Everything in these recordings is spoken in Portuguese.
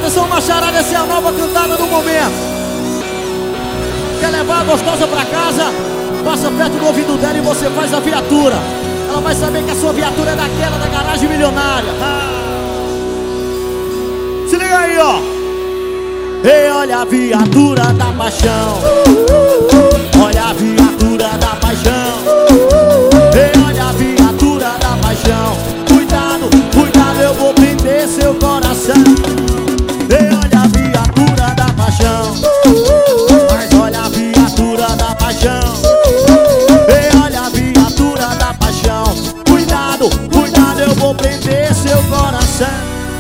Atenção, macharada, essa é a nova cantada do momento. Quer levar a gostosa pra casa? Passa perto do ouvido dela e você faz a viatura. Ela vai saber que a sua viatura é daquela da garagem milionária. Se liga aí, ó. Ei, olha a viatura da paixão. Olha a viatura da paixão. Ei, olha a viatura da paixão. Cuidado, cuidado, eu vou prender seu coração. Ei, olha a viatura da paixão. Mas olha a viatura da paixão. Ei, olha a viatura da paixão. Cuidado, cuidado, eu vou prender seu coração.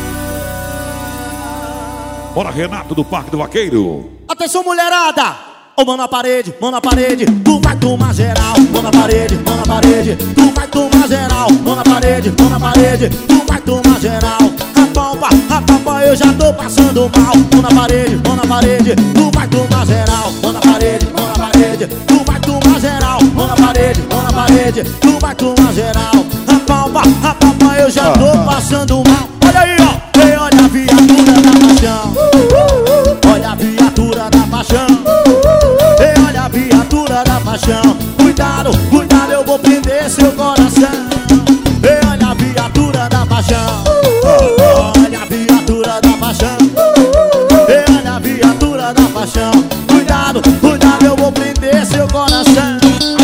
Bora, Renato do Parque do Vaqueiro. Atenção, mulherada. Ô, mão na parede, tu vai tomar geral. Mão na parede, tu vai tomar geral. Mão na parede, tu vai tomar geral. Rapalpa, eu já tô passando mal. Mão na parede, tu vai tomar geral. Mão na parede, tu vai tomar geral. Mão na parede, tu vai tomar geral. Rapalpa, eu já tô passando mal. Olha aí, ó. Ei, olha a viatura da paixão. Olha a viatura da paixão. Ei, olha a viatura da paixão. Cuidado, cuidado, eu vou prender seu coração. Ei, olha a viatura da paixão. Olha a viatura da paixão. Ei, olha a viatura da paixão. Cuidado, cuidado, eu vou prender seu coração.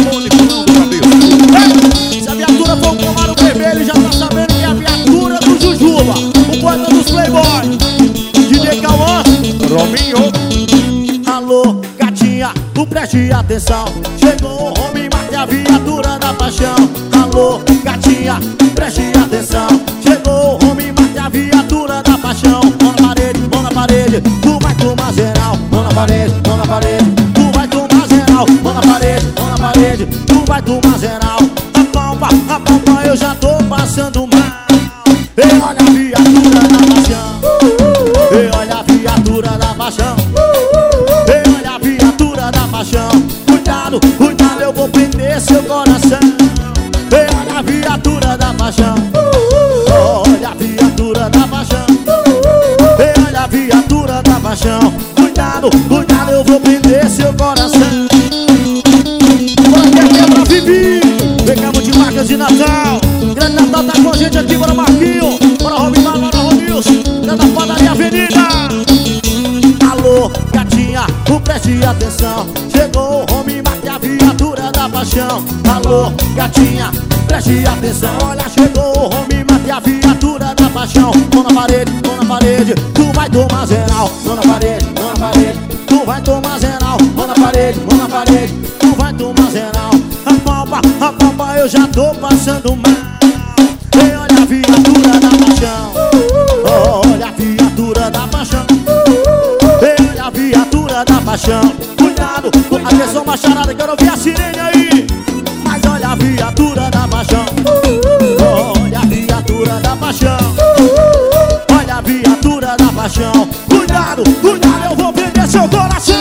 Se a viatura for o Camaro Vermelho, já tá sabendo que é a viatura do Jujuba, o poeta dos Playboy, DJ Cauã, Rominho. Alô, gatinha, tu preste atenção. Chegou o homem, mate a viatura da paixão. Alô, gatinha, preste atenção. Chegou o homem, mate a viatura da paixão. Mão na parede, tu vai tomar geral. Mão na parede, tu vai tomar geral. Mão na parede, tu vai tomar geral. Rapalpa, eu já tô passando mal. Ei, olha a viatura da paixão. Ei, olha a viatura da paixão. Ei, olha a viatura da paixão. Cuidado, cuidado, eu vou prender seu coração. Ei, olha a viatura da paixão. Olha a viatura da paixão. Ei, olha a viatura da paixão. Cuidado, cuidado, eu vou prender seu coração. Bora que aqui é pra Vivi. Pegamos de marcas de Natal. Grande Natal tá com a gente aqui, bora Marquinho. Bora Robimar, bora Romilson. Da Padaria Avenida. Alô, gatinha, tu preste atenção. Chegou o homem, mate a viatura da paixão. Alô, gatinha, preste atenção. Olha, chegou o homem, mate a viatura da paixão. Mão na parede, tu vai tomar geral. Mão na parede, tu vai tomar geral. Mão na parede, tu vai tomar geral. Rapalpa, eu já tô passando mal. Ei, olha a viatura da paixão. Olha a viatura da paixão. Ei, olha a viatura da paixão. Cuidado, atenção, macharada, quero ouvir a sirene aí. Mas olha a viatura da paixão. Olha a viatura da paixão. Olha a viatura da paixão. Cuidado, cuidado, eu vou prender seu coração.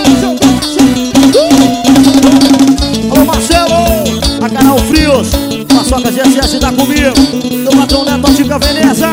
Alô, Marcelo, a Canal Frios, Paçoca GSS tá comigo. Meu patrão Neto, Tica Veneza.